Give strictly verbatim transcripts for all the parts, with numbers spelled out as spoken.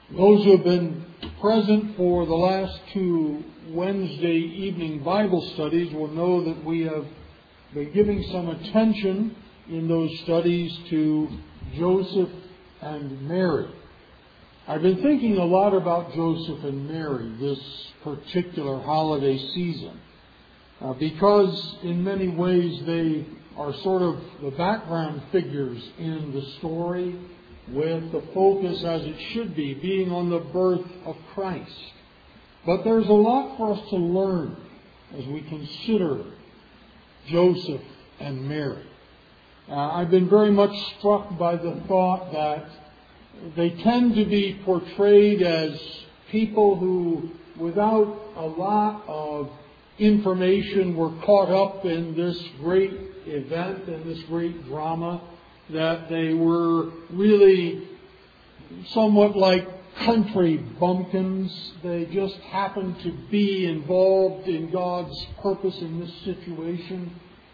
Those who have been present for the last two Wednesday evening Bible studies will know that we have been giving some attention in those studies to Joseph and Mary. I've been thinking a lot about Joseph and Mary this particular holiday season uh, because in many ways they are sort of the background figures in the story, with the focus, as it should be, being on the birth of Christ. But there's a lot for us to learn as we consider Joseph and Mary. Uh, I've been very much struck by the thought that they tend to be portrayed as people who, without a lot of information, were caught up in this great event and this great drama, that they were really somewhat like country bumpkins. They just happened to be involved in God's purpose in this situation.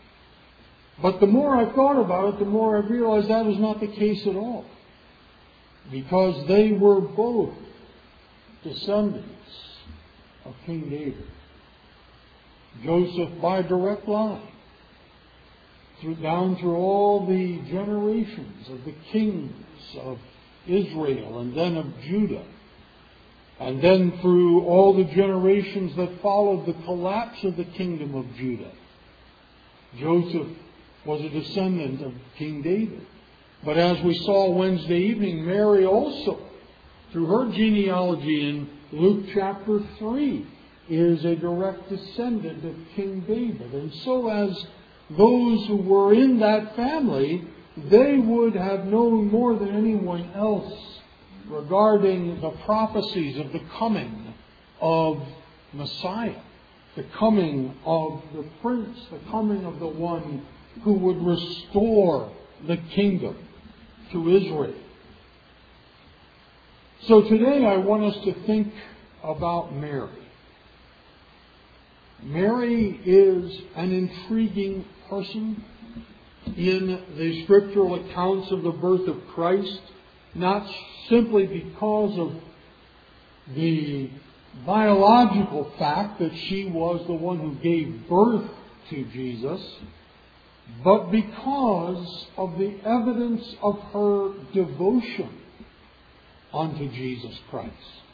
But the more I thought about it, the more I realized that was not the case at all. Because they were both descendants of King David. Joseph by direct line. Through, down through all the generations of the kings of Israel and then of Judah. And then through all the generations that followed the collapse of the kingdom of Judah. Joseph was a descendant of King David. But as we saw Wednesday evening, Mary also, through her genealogy in Luke chapter three, is a direct descendant of King David. And so as those who were in that family, they would have known more than anyone else regarding the prophecies of the coming of Messiah, the coming of the Prince, the coming of the one who would restore the kingdom to Israel. So today I want us to think about Mary. Mary is an intriguing person in the scriptural accounts of the birth of Christ, not simply because of the biological fact that she was the one who gave birth to Jesus, but because of the evidence of her devotion unto Jesus Christ.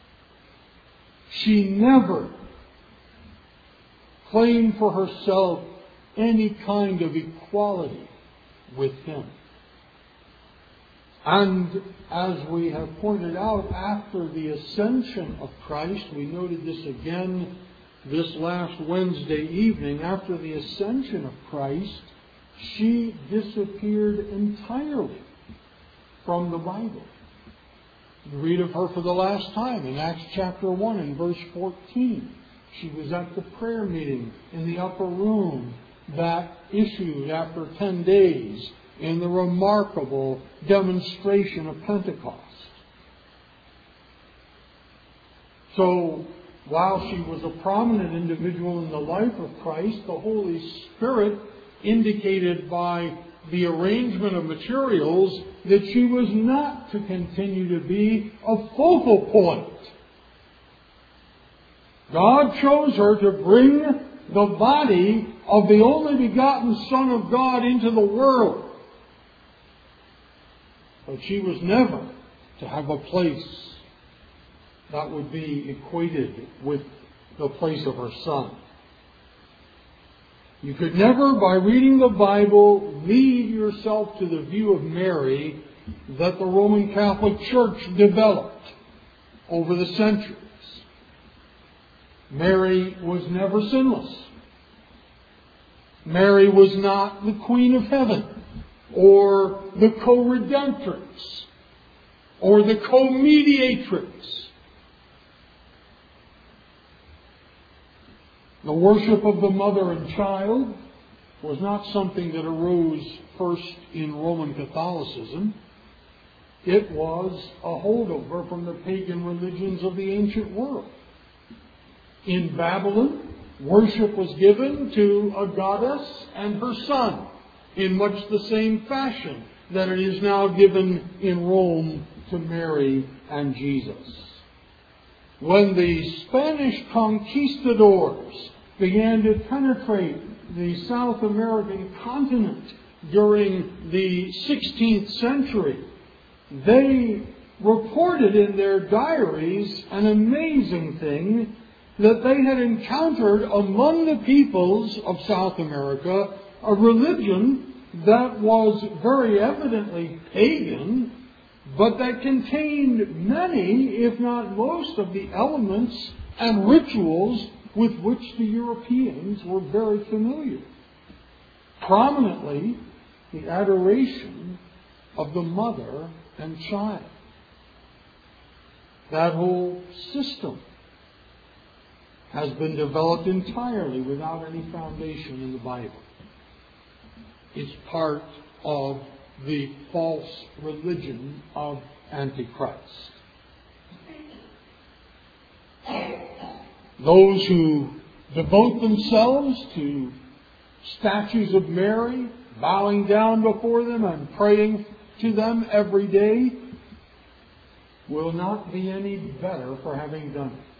She never claimed for herself any kind of equality with Him. And as we have pointed out, after the ascension of Christ, we noted this again this last Wednesday evening, after the ascension of Christ, she disappeared entirely from the Bible. You read of her for the last time in Acts chapter one and verse fourteen. She was at the prayer meeting in the upper room that issued after ten days in the remarkable demonstration of Pentecost. So, while she was a prominent individual in the life of Christ, the Holy Spirit indicated by the arrangement of materials that she was not to continue to be a focal point. God chose her to bring the body of the only begotten Son of God into the world. But she was never to have a place that would be equated with the place of her Son. You could never, by reading the Bible, lead yourself to the view of Mary that the Roman Catholic Church developed over the centuries. Mary was never sinless. Mary was not the Queen of Heaven, or the co-redemptrix, or the co-mediatrix. The worship of the mother and child was not something that arose first in Roman Catholicism. It was a holdover from the pagan religions of the ancient world. In Babylon, worship was given to a goddess and her son in much the same fashion that it is now given in Rome to Mary and Jesus. when the Spanish conquistadors began to penetrate the South American continent during the sixteenth century, they reported in their diaries an amazing thing, that they had encountered among the peoples of South America a religion that was very evidently pagan, but that contained many, if not most, of the elements and rituals with which the Europeans were very familiar. Prominently, the adoration of the mother and child. That whole system has been developed entirely without any foundation in the Bible. It's part of the false religion of Antichrist. Those who devote themselves to statues of Mary, bowing down before them and praying to them every day, will not be any better for having done it.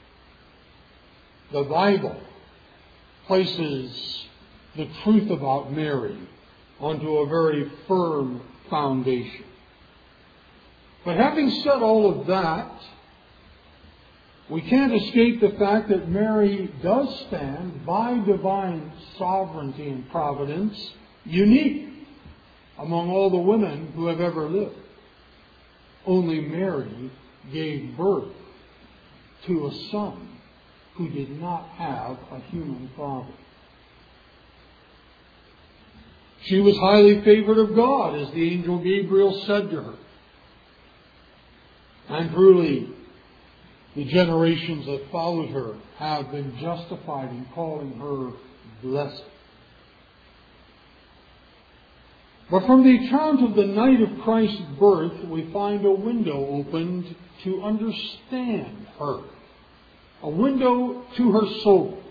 The Bible places the truth about Mary onto a very firm foundation. But having said all of that, we can't escape the fact that Mary does stand, by divine sovereignty and providence, unique among all the women who have ever lived. Only Mary gave birth to a son who did not have a human father. She was highly favored of God, as the angel Gabriel said to her. And truly, the generations that followed her have been justified in calling her blessed. But from the account of the night of Christ's birth, we find a window opened to understand her. A window to her soul.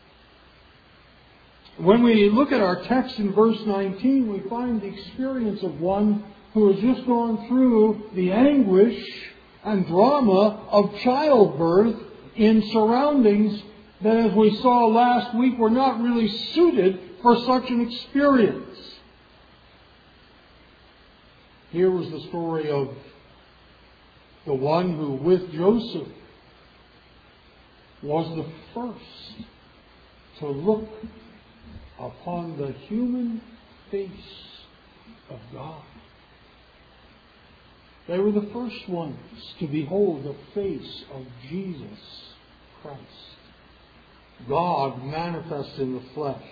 When we look at our text in verse nineteen, we find the experience of one who has just gone through the anguish and drama of childbirth in surroundings that, as we saw last week, were not really suited for such an experience. Here was the story of the one who, with Joseph, was the first to look upon the human face of God. They were the first ones to behold the face of Jesus Christ, God manifest in the flesh.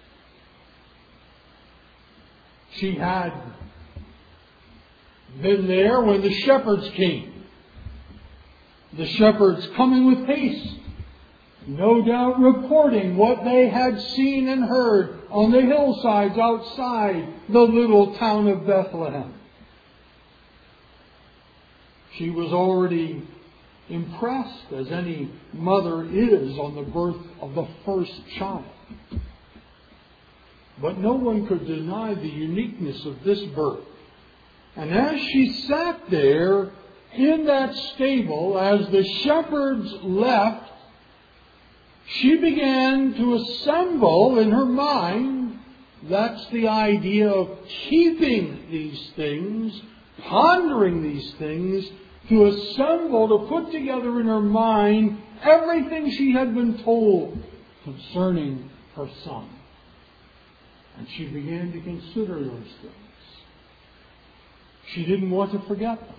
She had been there when the shepherds came. The shepherds coming with haste, no doubt reporting what they had seen and heard on the hillsides outside the little town of Bethlehem. She was already impressed, as any mother is, on the birth of the first child. But no one could deny the uniqueness of this birth. And as she sat there in that stable, as the shepherds left, she began to assemble in her mind, that's the idea of keeping these things, pondering these things, to assemble, to put together in her mind everything she had been told concerning her son. And she began to consider those things. She didn't want to forget them.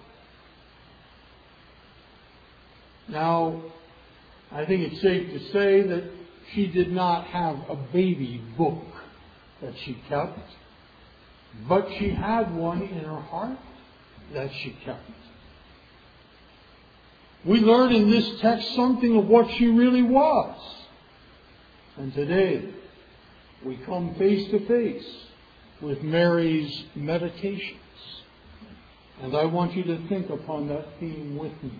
Now, I think it's safe to say that she did not have a baby book that she kept, but she had one in her heart that she kept. We learn in this text something of what she really was. And today, we come face to face with Mary's meditations. And I want you to think upon that theme with me.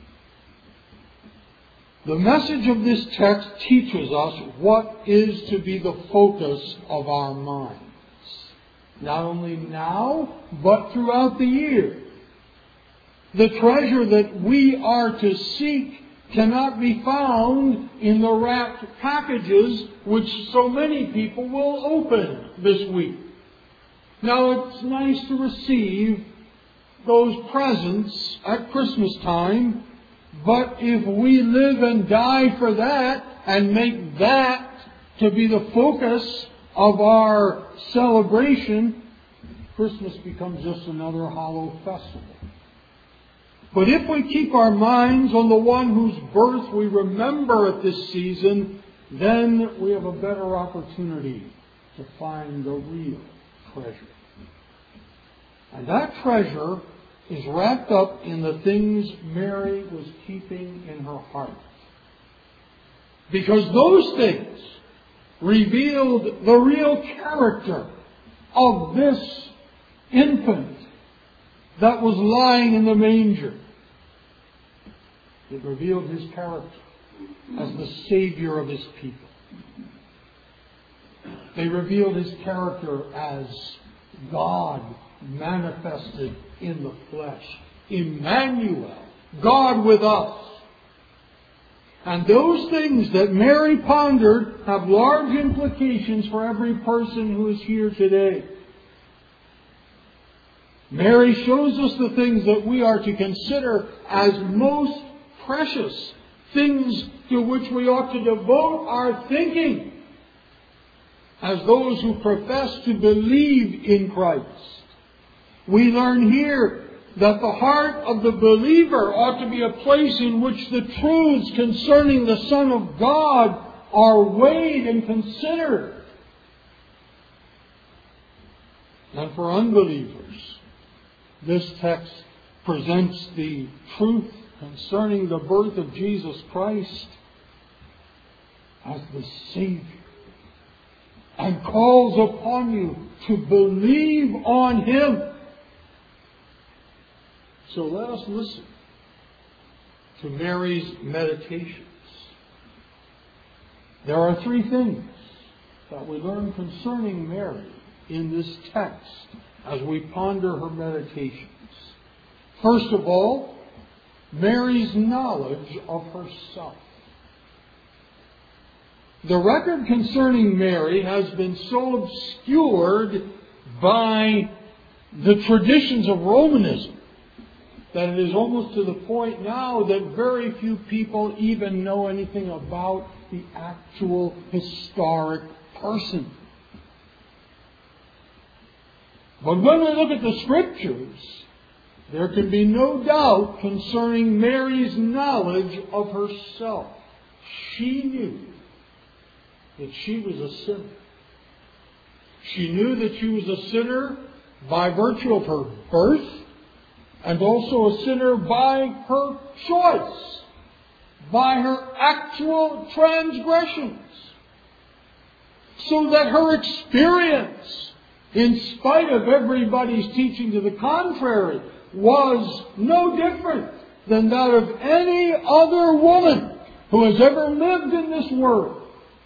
The message of this text teaches us what is to be the focus of our minds. Not only now, but throughout the year. The treasure that we are to seek cannot be found in the wrapped packages which so many people will open this week. Now, it's nice to receive those presents at Christmas time, but if we live and die for that and make that to be the focus of our celebration, Christmas becomes just another hollow festival. But if we keep our minds on the one whose birth we remember at this season, then we have a better opportunity to find the real treasure. And that treasure is wrapped up in the things Mary was keeping in her heart. Because those things revealed the real character of this infant that was lying in the manger. It revealed his character as the Savior of his people. They revealed his character as God manifested in the flesh. Emmanuel, God with us. And those things that Mary pondered have large implications for every person who is here today. Mary shows us the things that we are to consider as most precious, things to which we ought to devote our thinking as those who profess to believe in Christ. We learn here that the heart of the believer ought to be a place in which the truths concerning the Son of God are weighed and considered. And for unbelievers, this text presents the truth concerning the birth of Jesus Christ as the Savior, and calls upon you to believe on Him. So let us listen to Mary's meditations. There are three things that we learn concerning Mary in this text as we ponder her meditations. First of all, Mary's knowledge of herself. The record concerning Mary has been so obscured by the traditions of Romanism that it is almost to the point now that very few people even know anything about the actual historic person. But when we look at the Scriptures, there can be no doubt concerning Mary's knowledge of herself. She knew that she was a sinner. She knew that she was a sinner by virtue of her birth, and also a sinner by her choice, by her actual transgressions. So that her experience, in spite of everybody's teaching to the contrary, was no different than that of any other woman who has ever lived in this world.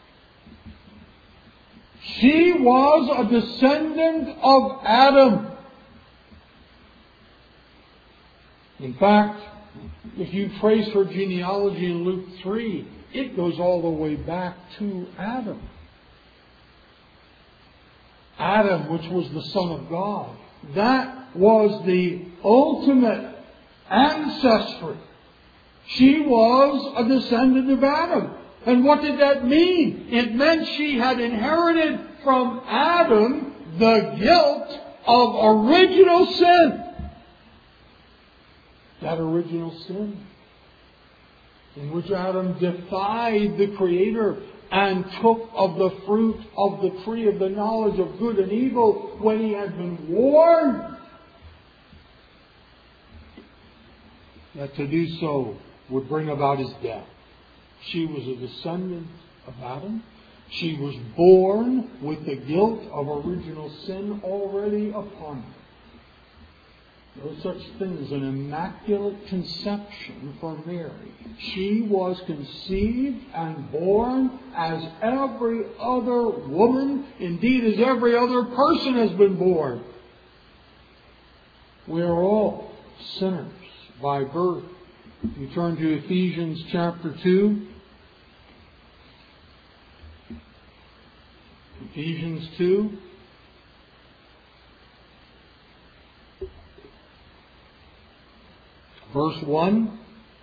She was a descendant of Adam. In fact, if you trace her genealogy in Luke three, it goes all the way back to Adam. Adam, which was the Son of God. That was the ultimate ancestry. She was a descendant of Adam. And what did that mean? It meant she had inherited from Adam the guilt of original sin. That original sin in which Adam defied the Creator and took of the fruit of the tree of the knowledge of good and evil when he had been warned that to do so would bring about his death. She was a descendant of Adam. She was born with the guilt of original sin already upon her. No such thing as an immaculate conception for Mary. She was conceived and born as every other woman, indeed as every other person has been born. We are all sinners by birth You turn to Ephesians chapter two. Ephesians two. Verse one.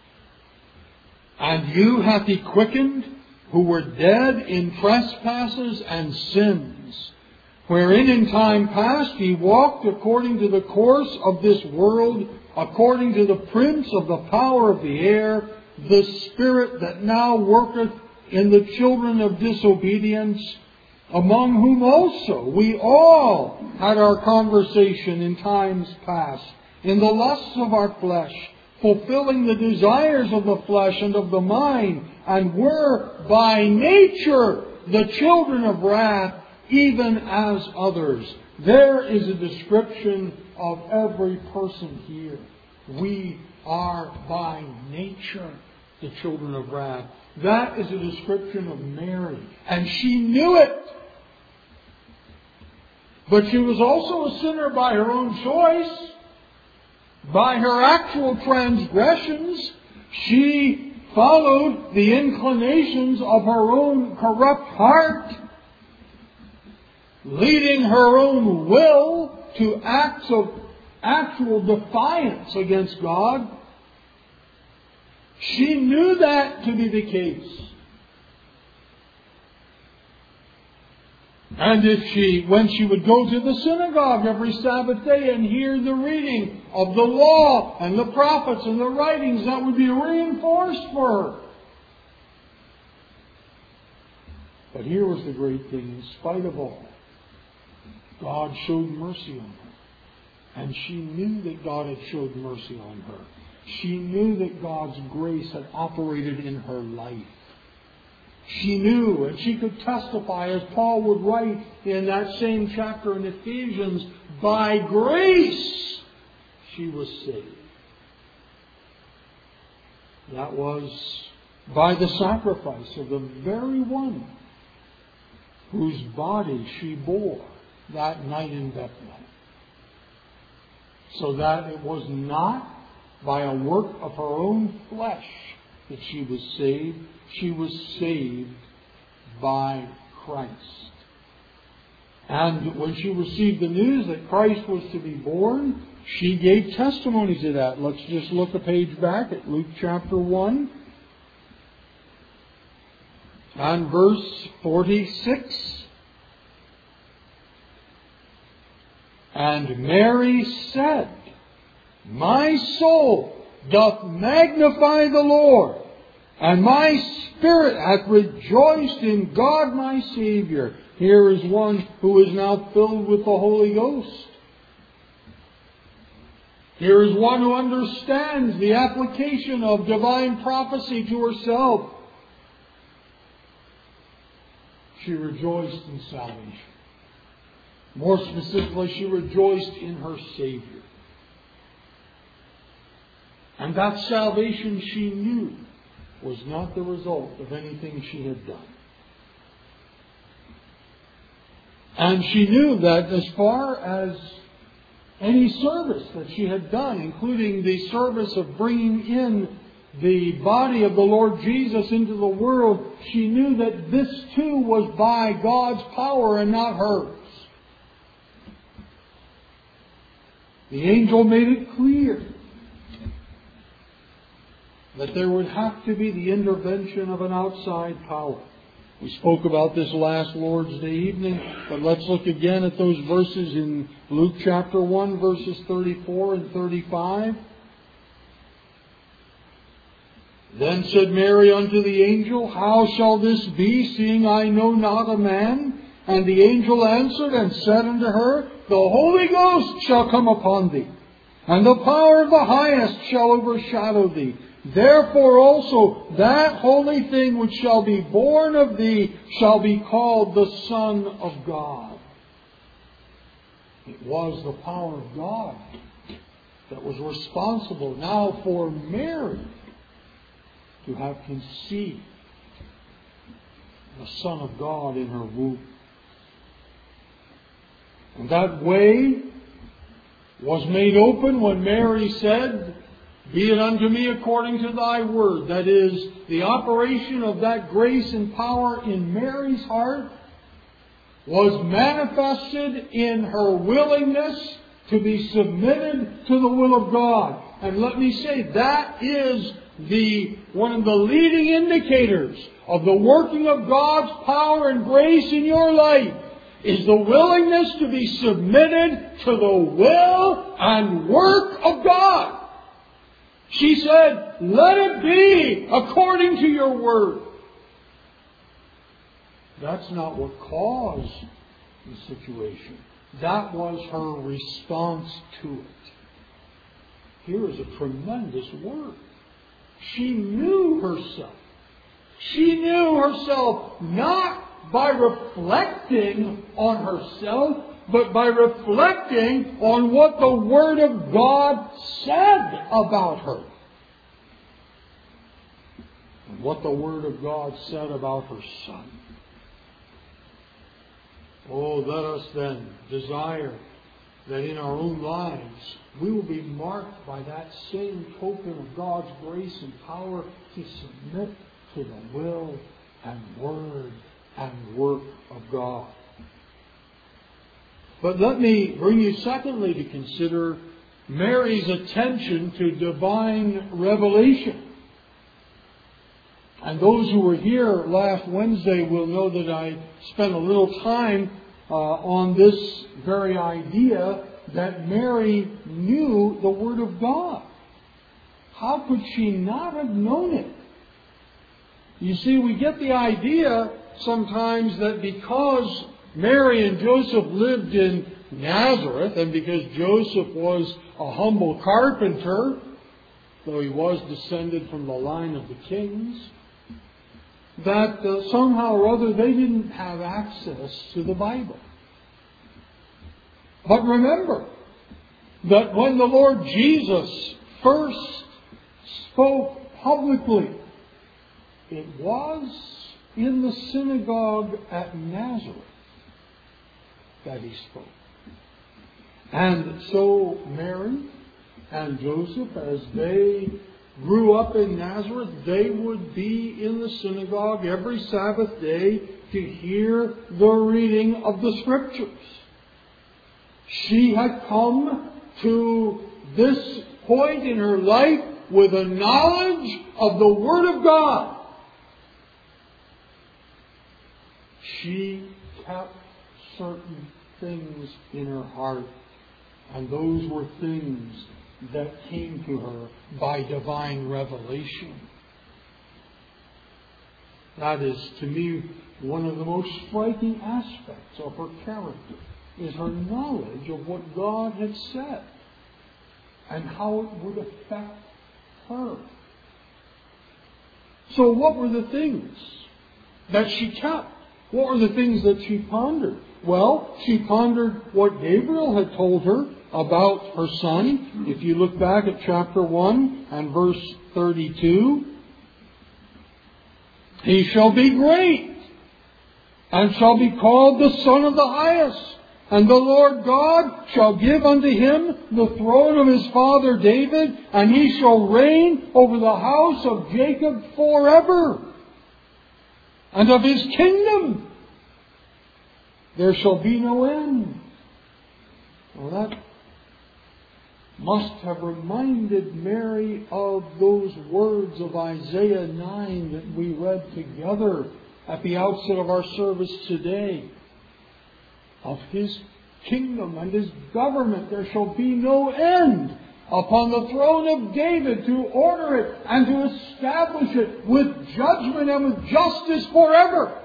And you hath He quickened, who were dead in trespasses and sins, wherein in time past ye walked according to the course of this world, according to the prince of the power of the air, the spirit that now worketh in the children of disobedience, among whom also we all had our conversation in times past, in the lusts of our flesh, fulfilling the desires of the flesh and of the mind, and were by nature the children of wrath, even as others. There is a description of every person here. We are by nature the children of wrath. That is a description of Mary. And she knew it. But she was also a sinner by her own choice. By her actual transgressions, she followed the inclinations of her own corrupt heart, leading her own will to acts of actual defiance against God. She knew that to be the case. And if she, when she would go to the synagogue every Sabbath day and hear the reading of the law and the prophets and the writings, that would be reinforced for her. But here was the great thing. In spite of all, God showed mercy on her. And she knew that God had showed mercy on her. She knew that God's grace had operated in her life. She knew, and she could testify, as Paul would write in that same chapter in Ephesians, by grace she was saved. That was by the sacrifice of the very one whose body she bore that night in Bethlehem. So that it was not by a work of her own flesh that she was saved. She was saved by Christ. And when she received the news that Christ was to be born, she gave testimony to that. Let's just look a page back at Luke chapter one and verse forty-six. And Mary said, My soul doth magnify the Lord, and my spirit hath rejoiced in God my Saviour. Here is one who is now filled with the Holy Ghost. Here is one who understands the application of divine prophecy to herself. She rejoiced in salvation. More specifically, she rejoiced in her Savior. And that salvation, she knew, was not the result of anything she had done. And she knew that as far as any service that she had done, including the service of bringing in the body of the Lord Jesus into the world, she knew that this too was by God's power and not hers. The angel made it clear that there would have to be the intervention of an outside power. We spoke about this last Lord's Day evening, but let's look again at those verses in Luke chapter one, verses thirty-four and thirty-five. Then said Mary unto the angel, How shall this be, seeing I know not a man? And the angel answered and said unto her, The Holy Ghost shall come upon thee, and the power of the highest shall overshadow thee. Therefore also that holy thing which shall be born of thee shall be called the Son of God. It was the power of God that was responsible now for Mary to have conceived the Son of God in her womb. And that way was made open when Mary said, Be it unto me according to thy word. That is, the operation of that grace and power in Mary's heart was manifested in her willingness to be submitted to the will of God. And let me say, that is the one of the leading indicators of the working of God's power and grace in your life, is the willingness to be submitted to the will and work of God. She said, let it be according to your word. That's not what caused the situation. That was her response to it. Here is a tremendous word. She knew herself. She knew herself not by reflecting on herself, but by reflecting on what the Word of God said about her. And what the Word of God said about her Son. Oh, let us then desire that in our own lives we will be marked by that same token of God's grace and power to submit to the will and word and work of God. But let me bring you secondly to consider Mary's attention to divine revelation. And those who were here last Wednesday will know that I spent a little time uh, on this very idea that Mary knew the Word of God. How could she not have known it? You see, we get the idea sometimes that because Mary and Joseph lived in Nazareth, and because Joseph was a humble carpenter, though he was descended from the line of the kings, that uh, somehow or other they didn't have access to the Bible. But remember that when the Lord Jesus first spoke publicly, it was in the synagogue at Nazareth that he spoke. And so Mary and Joseph, as they grew up in Nazareth, they would be in the synagogue every Sabbath day to hear the reading of the Scriptures. She had come to this point in her life with a knowledge of the Word of God. She kept certain things in her heart, and those were things that came to her by divine revelation. That is, to me, one of the most striking aspects of her character, is her knowledge of what God had said and how it would affect her. So what were the things that she kept? What were the things that she pondered? Well, she pondered what Gabriel had told her about her son. If you look back at chapter one and verse thirty-two, he shall be great and shall be called the Son of the Highest. And the Lord God shall give unto him the throne of his father David, and he shall reign over the house of Jacob forever. And of his kingdom there shall be no end. Well, that must have reminded Mary of those words of Isaiah nine that we read together at the outset of our service today. Of his kingdom and his government there shall be no end upon the throne of David, to order it and to establish it with judgment and with justice forever.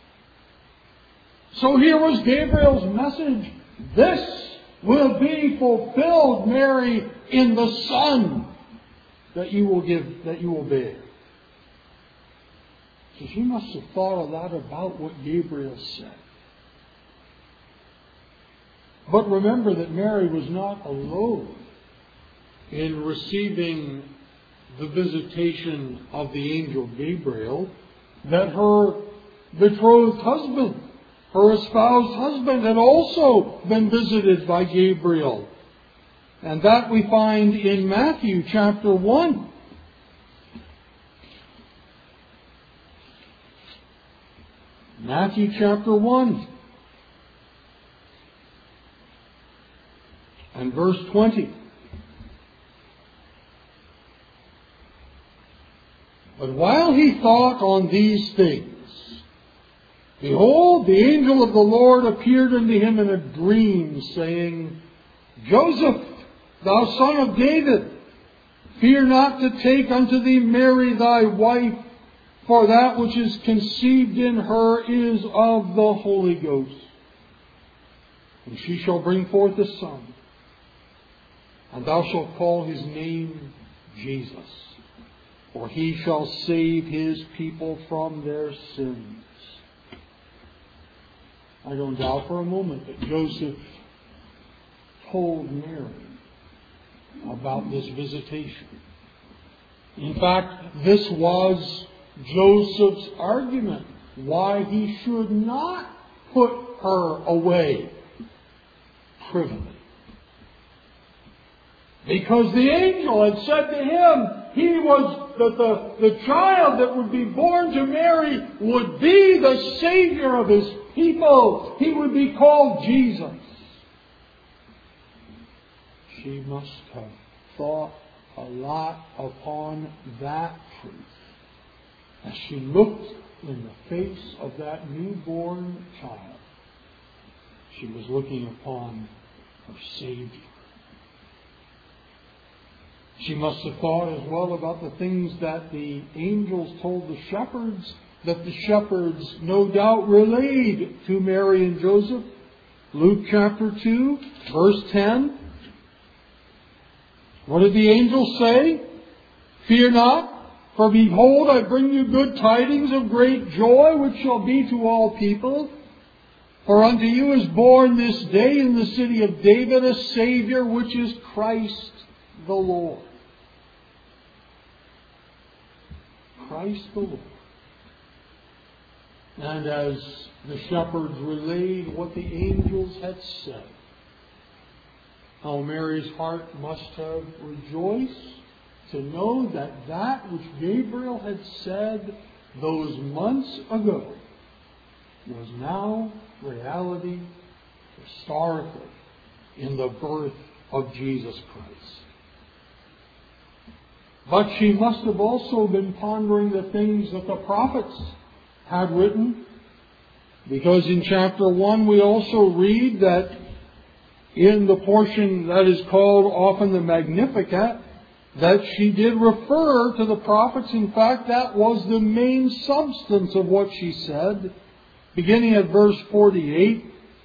So here was Gabriel's message. This will be fulfilled, Mary, in the Son that you will give, that you will bear. So she must have thought a lot about what Gabriel said. But remember that Mary was not alone in receiving the visitation of the angel Gabriel, that her betrothed husband, her espoused husband, had also been visited by Gabriel. And that we find in Matthew chapter one. Matthew chapter one. And verse twenty. But while he thought on these things, behold, the angel of the Lord appeared unto him in a dream, saying, Joseph, thou son of David, fear not to take unto thee Mary thy wife, for that which is conceived in her is of the Holy Ghost. And she shall bring forth a son, and thou shalt call his name Jesus, for he shall save his people from their sins. I don't doubt for a moment that Joseph told Mary about this visitation. In fact, this was Joseph's argument why he should not put her away privily. Because the angel had said to him, he was that the, the child that would be born to Mary would be the Savior of his people. He would be called Jesus. She must have thought a lot upon that truth as she looked in the face of that newborn child. She was looking upon her Savior. She must have thought as well about the things that the angels told the shepherds, that the shepherds no doubt relayed to Mary and Joseph. Luke chapter two, verse ten. What did the angels say? Fear not, for behold, I bring you good tidings of great joy, which shall be to all people. For unto you is born this day in the city of David a Savior, which is Christ the Lord. Christ the Lord. And as the shepherds relayed what the angels had said, how Mary's heart must have rejoiced to know that that which Gabriel had said those months ago was now reality historically in the birth of Jesus Christ. But she must have also been pondering the things that the prophets had written, because in chapter one we also read that in the portion that is called often the Magnificat, that she did refer to the prophets. In fact, that was the main substance of what she said, beginning at verse forty-eight.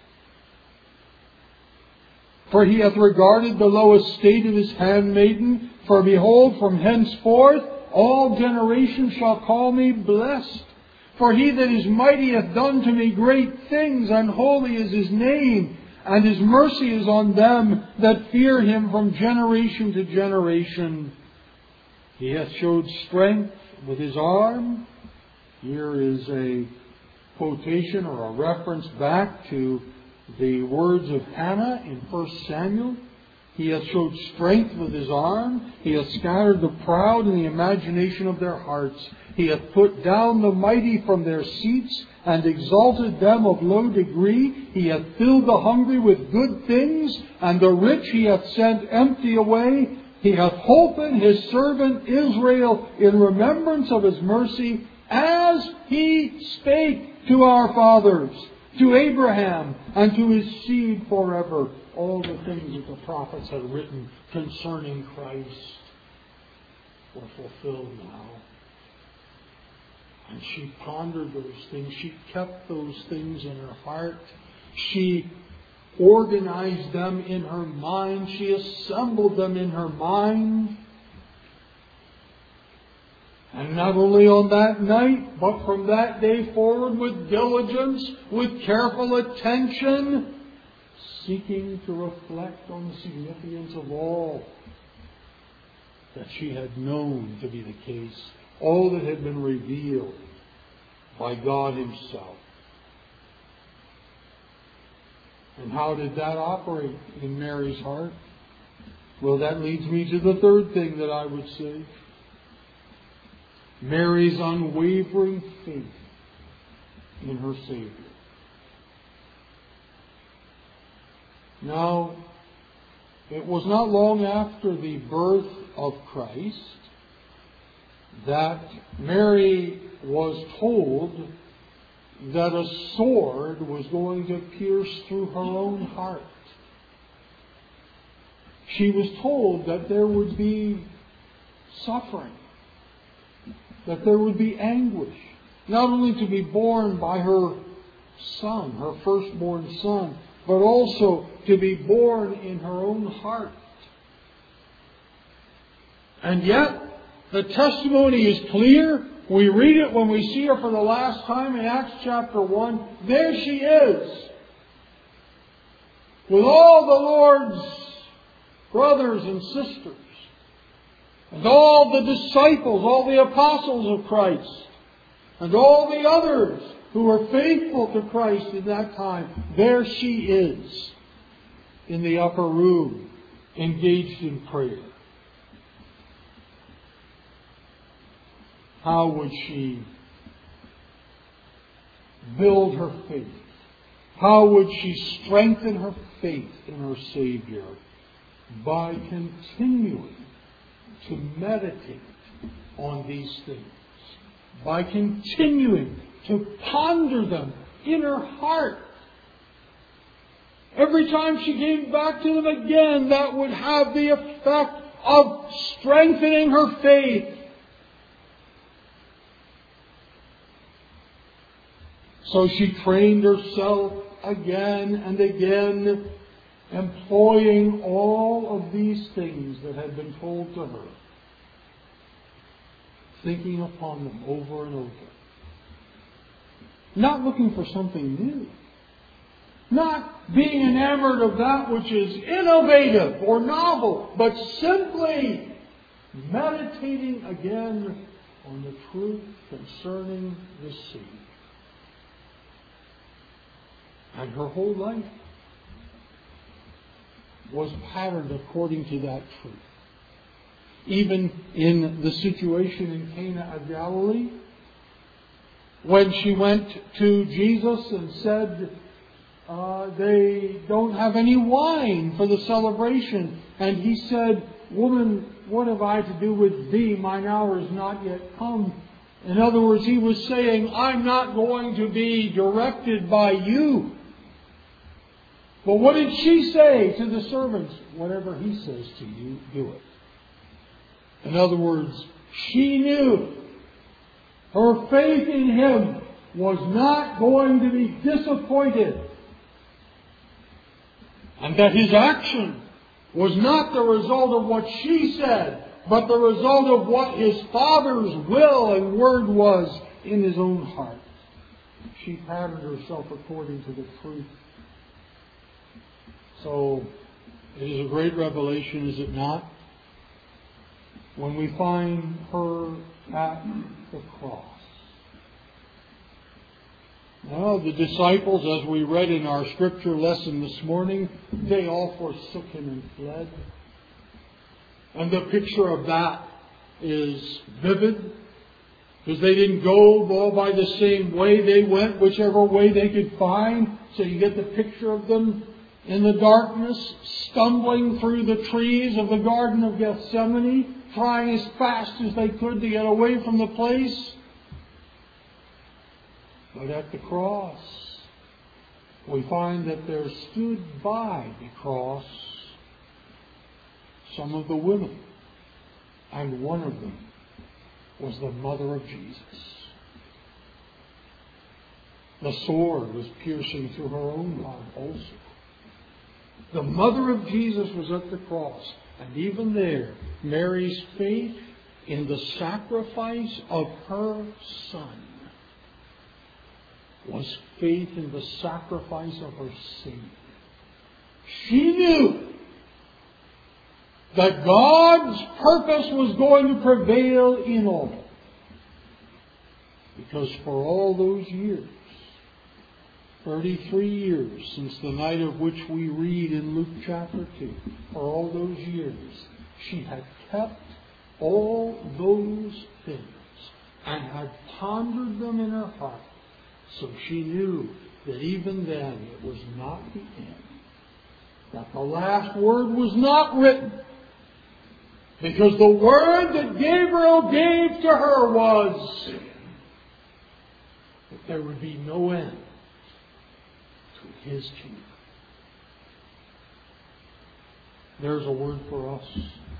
For he hath regarded the low estate of his handmaiden. For behold, from henceforth all generations shall call me blessed. For he that is mighty hath done to me great things, and holy is his name. And his mercy is on them that fear him from generation to generation. He hath showed strength with his arm. Here is a quotation or a reference back to the words of Hannah in First Samuel. He hath showed strength with his arm. He hath scattered the proud in the imagination of their hearts. He hath put down the mighty from their seats, and exalted them of low degree. He hath filled the hungry with good things, and the rich he hath sent empty away. He hath holpen his servant Israel in remembrance of his mercy, as he spake to our fathers, to Abraham, and to his seed forever. All the things that the prophets had written concerning Christ were fulfilled now. And she pondered those things. She kept those things in her heart. She organized them in her mind. She assembled them in her mind. And not only on that night, but from that day forward with diligence, with careful attention, seeking to reflect on the significance of all that she had known to be the case, all that had been revealed by God Himself. And how did that operate in Mary's heart? Well, that leads me to the third thing that I would say. Mary's unwavering faith in her Savior. Now, it was not long after the birth of Christ that Mary was told that a sword was going to pierce through her own heart. She was told that there would be suffering, that there would be anguish, not only to be borne by her son, her firstborn son, but also to be born in her own heart. And yet, the testimony is clear. We read it when we see her for the last time in Acts chapter one. There she is, with all the Lord's brothers and sisters, and all the disciples, all the apostles of Christ, and all the others who were faithful to Christ in that time. There she is, in the upper room, engaged in prayer. How would she build her faith? How would she strengthen her faith in her Savior? By continuing to meditate on these things. By continuing to ponder them in her heart. Every time she came back to them again, that would have the effect of strengthening her faith. So she trained herself again and again, employing all of these things that had been told to her, thinking upon them over and over. Not looking for something new. Not being enamored of that which is innovative or novel, but simply meditating again on the truth concerning the Savior. And her whole life was patterned according to that truth. Even in the situation in Cana of Galilee, when she went to Jesus and said, uh, they don't have any wine for the celebration. And he said, "Woman, what have I to do with thee? Mine hour is not yet come." In other words, he was saying, I'm not going to be directed by you. But what did she say to the servants? Whatever he says to you, do it. In other words, she knew her faith in him was not going to be disappointed. And that his action was not the result of what she said, but the result of what his Father's will and word was in his own heart. She patterned herself according to the truth. So, it is a great revelation, is it not? When we find her at the cross. Now, the disciples, as we read in our scripture lesson this morning, they all forsook him and fled. And the picture of that is vivid, because they didn't go all by the same way. They went whichever way they could find. So you get the picture of them in the darkness, stumbling through the trees of the Garden of Gethsemane, trying as fast as they could to get away from the place. But at the cross, we find that there stood by the cross some of the women, and one of them was the mother of Jesus. The sword was piercing through her own heart also. The mother of Jesus was at the cross, and even there, Mary's faith in the sacrifice of her Son was faith in the sacrifice of her Savior. She knew that God's purpose was going to prevail in all. Because for all those years, thirty-three years since the night of which we read in Luke chapter two. For all those years, she had kept all those things and had pondered them in her heart. So she knew that even then it was not the end. That the last word was not written. Because the word that Gabriel gave to her was that there would be no end to His kingdom. There's a word for us.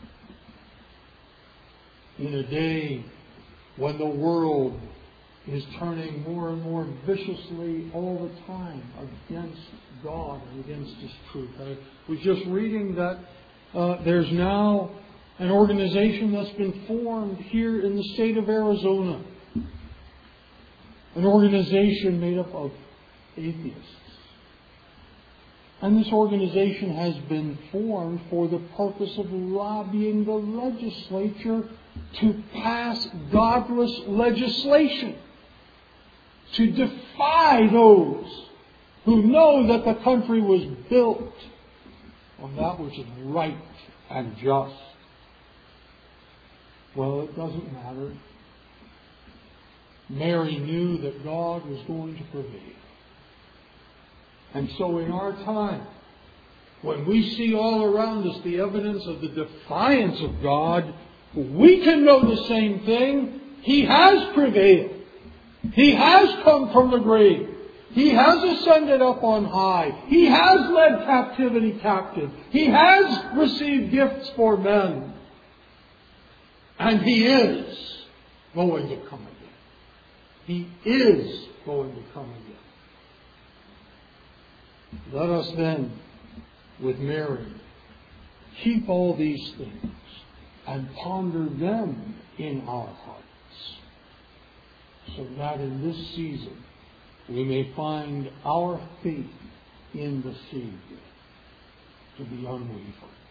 In a day when the world is turning more and more viciously all the time against God and against His truth. I was just reading that uh, there's now an organization that's been formed here in the state of Arizona. An organization made up of atheists. And this organization has been formed for the purpose of lobbying the legislature to pass godless legislation. To defy those who know that the country was built on that which is right and just. Well, it doesn't matter. Mary knew that God was going to prevail. And so in our time, when we see all around us the evidence of the defiance of God, we can know the same thing. He has prevailed. He has come from the grave. He has ascended up on high. He has led captivity captive. He has received gifts for men. And He is going to come again. He is going to come again. Let us then, with Mary, keep all these things and ponder them in our hearts, so that in this season we may find our faith in the Savior to be unwavering.